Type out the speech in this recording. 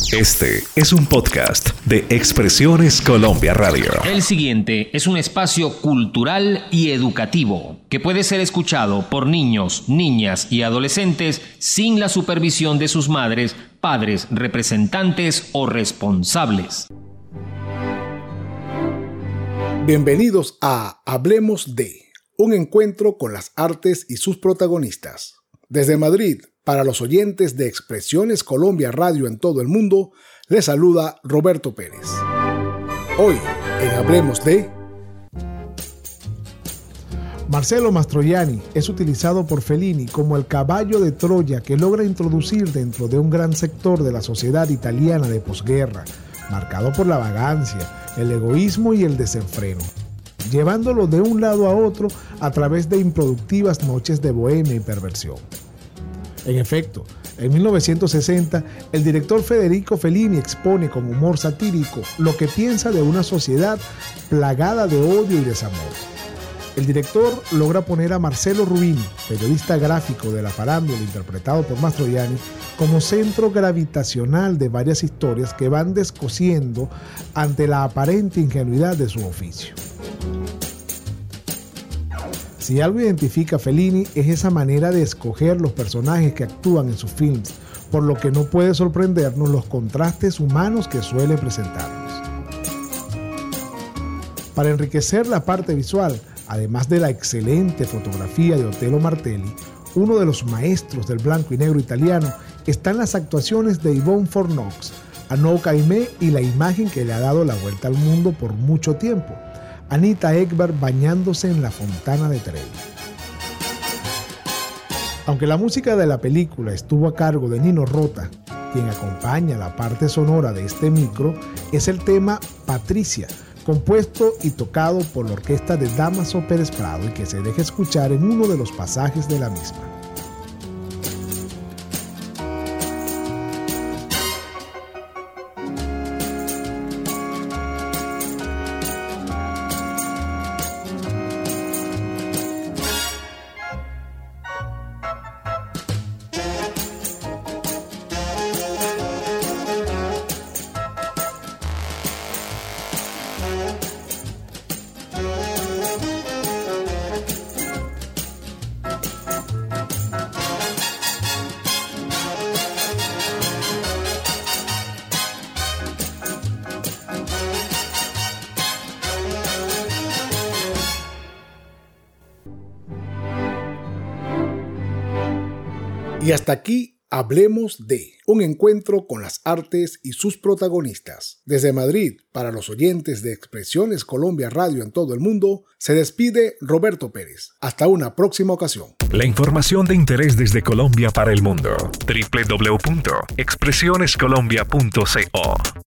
Este es un podcast de Expresiones Colombia Radio. El siguiente es un espacio cultural y educativo que puede ser escuchado por niños, niñas y adolescentes sin la supervisión de sus madres, padres, representantes o responsables. Bienvenidos a Hablemos de, un encuentro con las artes y sus protagonistas. Desde Madrid, para los oyentes de Expresiones Colombia Radio en todo el mundo, les saluda Roberto Pérez. Hoy, en Hablemos de... Marcello Mastroianni es utilizado por Fellini como el caballo de Troya que logra introducir dentro de un gran sector de la sociedad italiana de posguerra, marcado por la vagancia, el egoísmo y el desenfreno, llevándolo de un lado a otro a través de improductivas noches de bohemia y perversión. En efecto, en 1960, el director Federico Fellini expone con humor satírico lo que piensa de una sociedad plagada de odio y desamor. El director logra poner a Marcello Rubini, periodista gráfico de la farándula interpretado por Mastroianni, como centro gravitacional de varias historias que van descosiendo ante la aparente ingenuidad de su oficio. Si algo identifica a Fellini es esa manera de escoger los personajes que actúan en sus films, por lo que no puede sorprendernos los contrastes humanos que suele presentarnos. Para enriquecer la parte visual, además de la excelente fotografía de Otello Martelli, uno de los maestros del blanco y negro italiano, están las actuaciones de Yvonne Fornox, Anouk Aimée y la imagen que le ha dado la vuelta al mundo por mucho tiempo, Anita Ekberg bañándose en la fontana de Trevi. Aunque la música de la película estuvo a cargo de Nino Rota, quien acompaña la parte sonora de este micro es el tema Patricia, compuesto y tocado por la orquesta de Dámaso Pérez Prado y que se deja escuchar en uno de los pasajes de la misma. Y hasta aquí Hablemos de, un encuentro con las artes y sus protagonistas. Desde Madrid, para los oyentes de Expresiones Colombia Radio en todo el mundo, se despide Roberto Pérez. Hasta una próxima ocasión. La información de interés desde Colombia para el mundo. www.expresionescolombia.co